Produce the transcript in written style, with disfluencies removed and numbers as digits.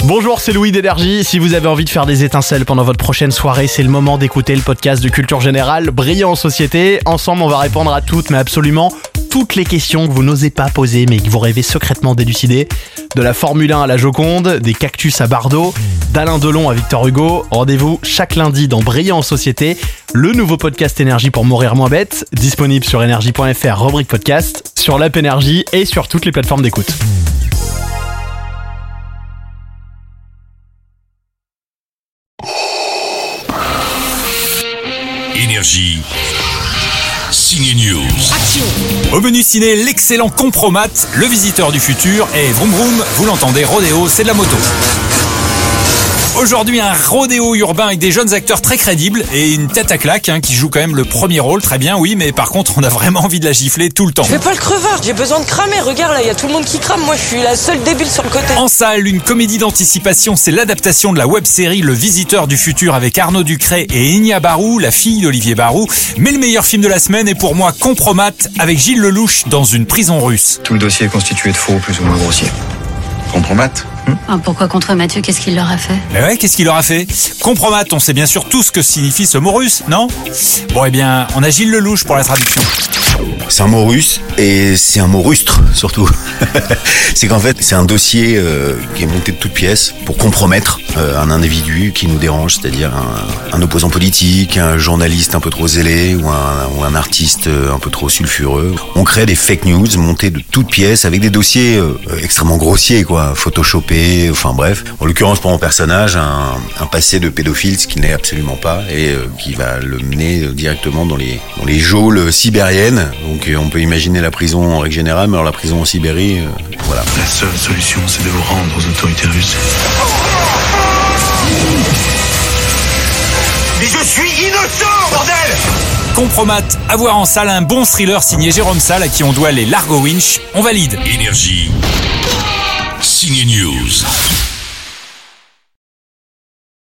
Bonjour, c'est Louis d'Énergie. Si vous avez envie de faire des étincelles pendant votre prochaine soirée, c'est le moment d'écouter le podcast de Culture Générale, Brillant en Société. Ensemble, on va répondre à toutes, mais absolument toutes les questions que vous n'osez pas poser, mais que vous rêvez secrètement d'élucider. De la Formule 1 à la Joconde, des cactus à Bardot, d'Alain Delon à Victor Hugo. Rendez-vous chaque lundi dans Brillant en Société, le nouveau podcast Énergie pour mourir moins bête, disponible sur énergie.fr, rubrique podcast, sur l'app Énergie et sur toutes les plateformes d'écoute. Énergie. Ciné News. Action. Au menu ciné, l'excellent Compromat, le visiteur du futur, et vroom vroom, vous l'entendez, rodéo, c'est de la moto. Aujourd'hui, un rodéo urbain avec des jeunes acteurs très crédibles et une tête à claque qui joue quand même le premier rôle, très bien, oui, mais par contre, on a vraiment envie de la gifler tout le temps. Je fais pas le crevard, j'ai besoin de cramer, regarde là, il y a tout le monde qui crame, moi je suis la seule débile sur le côté. En salle, une comédie d'anticipation, c'est l'adaptation de la web-série Le Visiteur du Futur avec Arnaud Ducret et Enya Barou, la fille d'Olivier Barou. Mais le meilleur film de la semaine est pour moi Compromat avec Gilles Lelouch dans une prison russe. Tout le dossier est constitué de faux plus ou moins grossiers. Compromat. Pourquoi contre Mathieu, qu'est-ce qu'il leur a fait ? Mais ouais, qu'est-ce qu'il leur a fait ? Compromat, on sait bien sûr tout ce que signifie ce mot russe, non ? Bon, eh bien, on a Gilles Lelouch pour la traduction. C'est un mot russe et c'est un mot rustre surtout. C'est qu'en fait c'est un dossier qui est monté de toutes pièces pour compromettre un individu qui nous dérange, c'est-à-dire un opposant politique, un journaliste un peu trop zélé ou un artiste un peu trop sulfureux. On crée des fake news montées de toutes pièces avec des dossiers extrêmement grossiers, quoi, photoshopés, enfin bref. En l'occurrence pour mon personnage, un passé de pédophile, ce qu'il n'est absolument pas, et qui va le mener directement dans les geôles sibériennes. Donc on peut imaginer la prison en règle générale, mais alors la prison en Sibérie, voilà. La seule solution, c'est de vous rendre aux autorités russes. Mais je suis innocent, bordel! Compromat, à voir en salle, un bon thriller signé Jérôme Salle à qui on doit les Largo Winch. On valide. Énergie. Ciné News.